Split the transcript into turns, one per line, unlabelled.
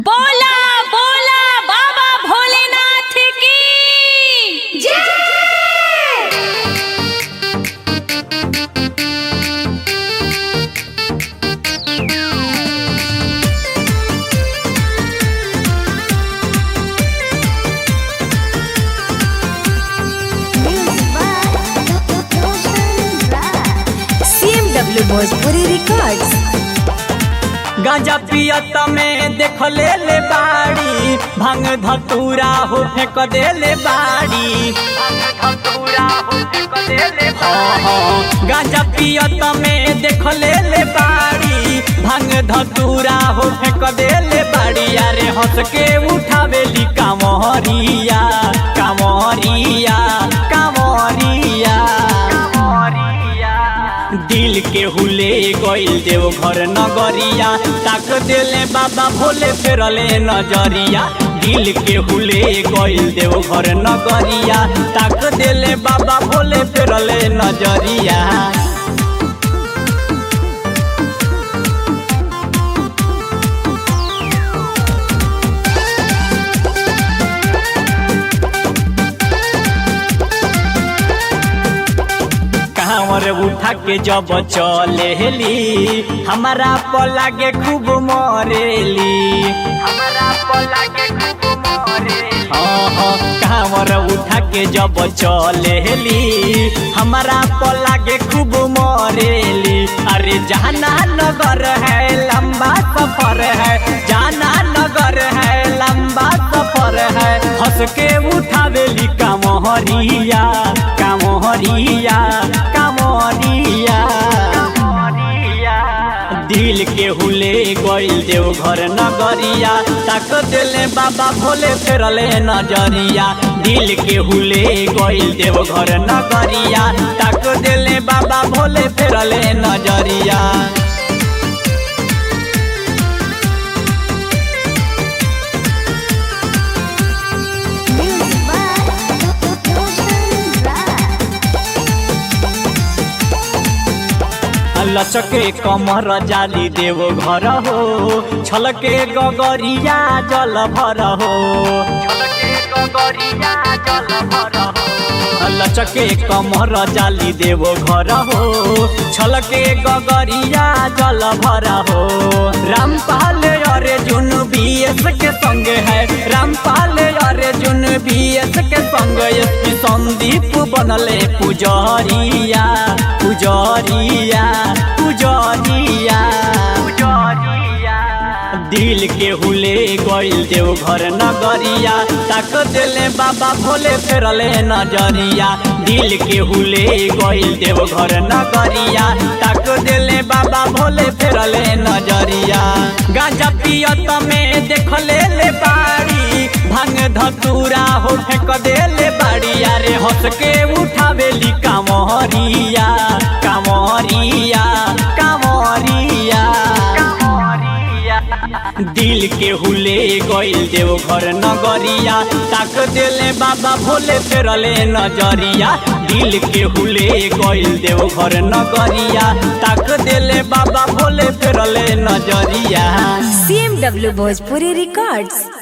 बोला बोला बाबा भोलेनाथ की जय। CMW Bhojpuri records.
गांजा पियत में देख ले बाड़ी, भांग धतूरा हो फेंक दे बाड़ी। गांजा पियत में देख ले बाड़ी, भांग धतूरा हो फेंक दे बाड़ी। अरे हंस के उठावेली कामरिया कामरिया कामरिया। दिल के हुले गइल देव घर नगरिया, ताक देले बाबा भोले फेरले नजरिया। दिल के हुले गइल देव घर नगरिया, ताक देले बाबा भोले फेरले नजरिया। कांवर उठा के जब चलेली, हमारा पलागे खूब मरेली। कांवर उठा के जब चलेली, हमारा पलागे खूब मरेली। अरे जाना नगर है लंबा सफर है, जाना नगर है लंबा सफर है। हंस के उठावेली कामरिया कामरिया कामरिया। दिल के हुले गइल देव घर नगरिया, ताक देले बाबा भोले फेरले नजरिया। दिल के हुले गइल देव घर नगरिया, ताक देले बाबा भोले फेरले नजरिया। लचके कमर जाली देव घर हो, छलके गगरिया जल भर हो। लचके कमर जाली देव घर हो, छलके गगरिया जल भर हो। रामपाल अर्जुन बीएस के संग है, रामपाल अर्जुन बीएस के संग एसपी संदीप बनले पुजरिया पुजरिया पुजरिया। दिल के हुले गइल देव घर नगरिया, ताक देले बाबा भोले फेरले नजरिया। दिल के हुले गइल देव घर नगरिया, ताक देले बाबा भोले फेरले नजरिया। गांजा पियत में देख ले बाड़ी, भांग धतूरा हो फेंक देले बाड़ी। अरे हंस के उठावेली कामरिया कामरिया कामरिया। दिल के हुले गइल देव घर नगरिया, ताक देले बाबा भोले फेरले नजरिया। दिल के हुले गइल देव घर नगरिया, ताक देले बाबा भोले फेरले नजरिया।
CMW Bhojpuri records.